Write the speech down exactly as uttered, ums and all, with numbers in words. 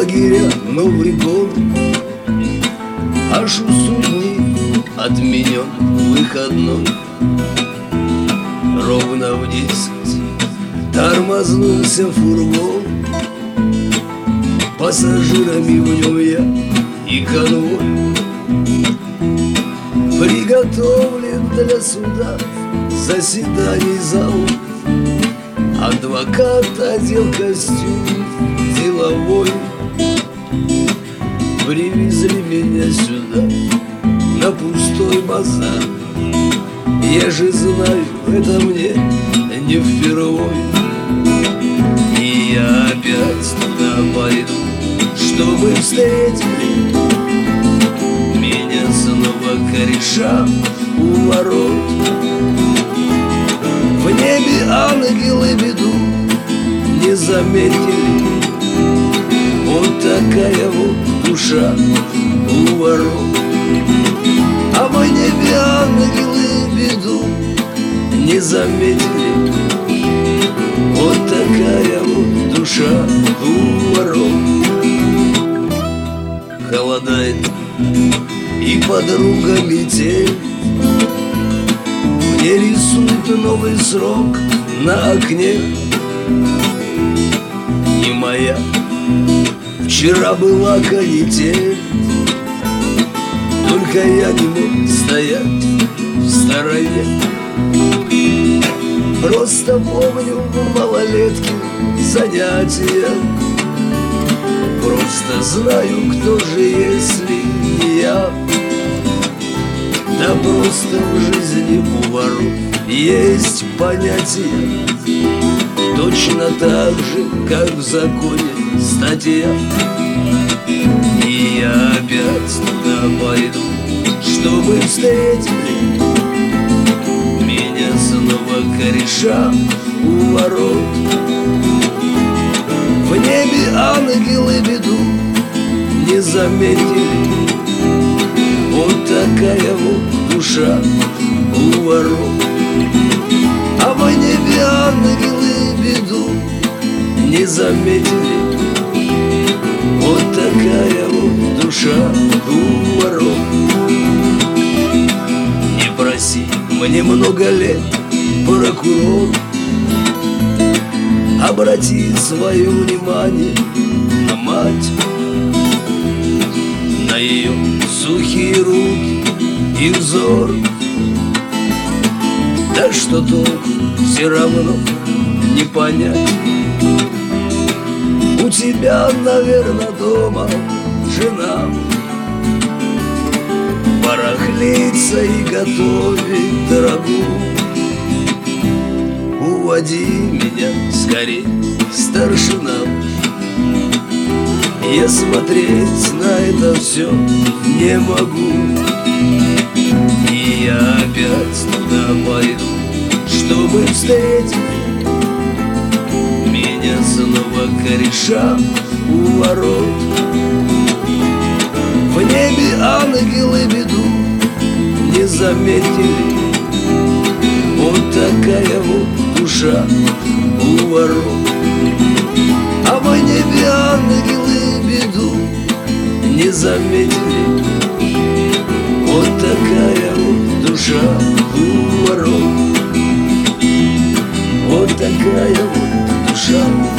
лагеря Новый год, аж у судни отменен выходной. Ровно в десять тормознулся фургон, пассажирами в нем я и конвой. Приготовлен для суда заседаний зал, адвокат одел костюм деловой. Привезли меня сюда на пустой базар. Я же знаю, это мне не впервой. И я опять туда пойду, чтобы встретили меня снова кореша у ворот. В небе ангелы беду не заметили. Вот такая вот душа у ворот. А в небе ангелы беду не заметили. Вот такая вот душа у ворот. Холодает и подруга метель, мне рисует новый срок на окне. Не моя, вчера была канитель, только я не мог стоять в стороне. Просто помню в малолетке занятия. Просто знаю, кто же, если не я. Да просто в жизни у воров есть понятие, точно так же, как в законе статья. И я опять туда пойду, чтобы встретили меня снова кореша у ворот. В небе ангелы беду не заметили. Вот такая вот душа у ворот. А в небе ангелы беду не заметили. Вот такая вот душа у ворот. Не проси мне много лет, прокурор, обрати свое внимание на мать, на ее сухие руки и взор. Да что толк, все равно не понять. У тебя, наверное, дома жена барахлится и готовит дорогую. Уводи меня скорей, старшина, я смотреть на это все не могу. И я опять туда пойду, чтобы встретить меня снова кореша у ворот. В небе ангелы беду не заметили. Вот такая вот душа у ворот. А в небе ангелы беду не заметили. Вот такая вот душа у ворот. Вот такая вот душа